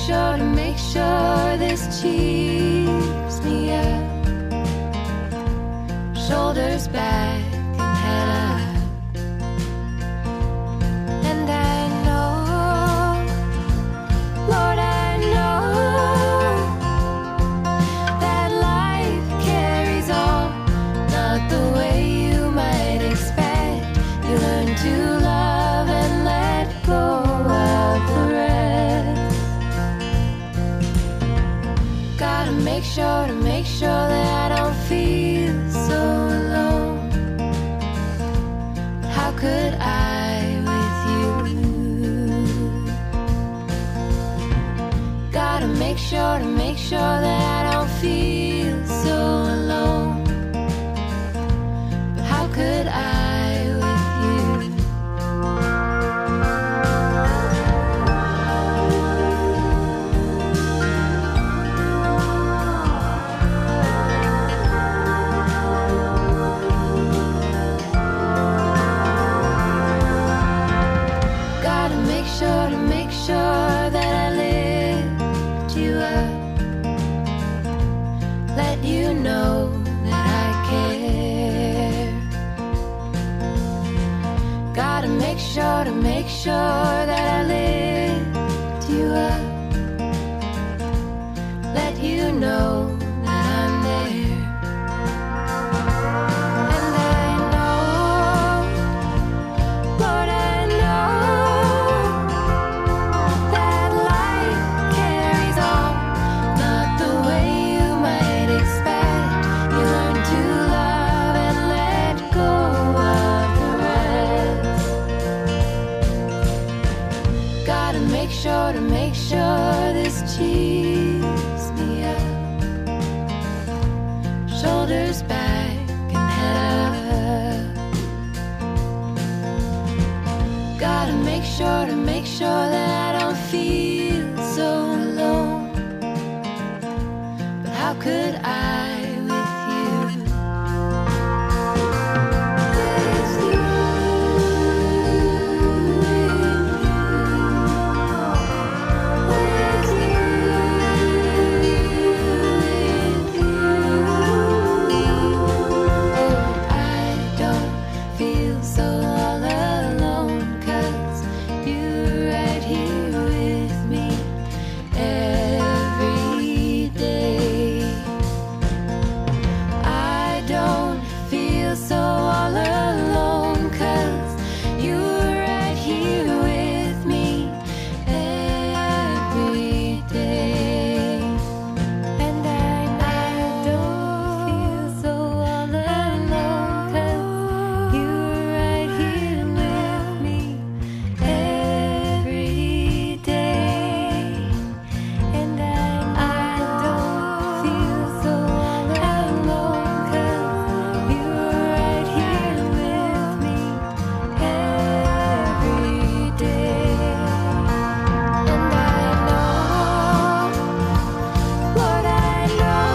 sure this cheers me up. Shoulders back and head up. And I know, Lord, I know that life carries on, not the way you might expect. You learn to love and let go of the rest. Gotta make sure that I don't feel so alone. How could I with you? Gotta make sure that I don't feel so alone. But how could I with you? Make sure that I lift you up, let you know that I care. Gotta make sure that I lift you up, let you know that I'm there. And I know, Lord, I know that life carries on, not the way you might expect. You learn to love and let go of the rest. Gotta make sure this cheers me up. Shoulders back and head up. Gotta make sure that I don't feel so alone. But how could I with you? With you, with you, with you. I don't feel so all alone, 'cause you're right here with me every day. I don't feel so all alone, 'cause you're right here with me every day. And I don't feel so all alone, 'cause you're right here with me every day. And I don't feel so all alone, 'cause you're right here with me every day. And I know, Lord, I know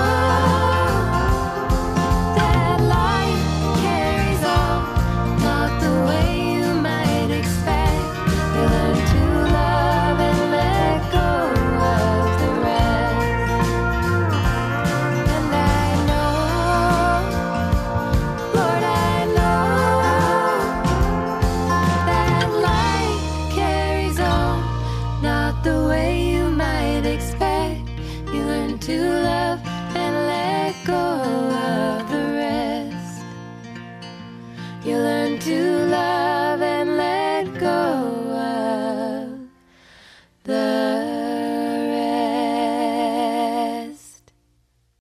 that life carries on, not the way you might expect. You learn to love and let go of the rest. And I know, Lord, I know that life carries on, not the way you might expect. You learn to love and let go of the rest. You learn to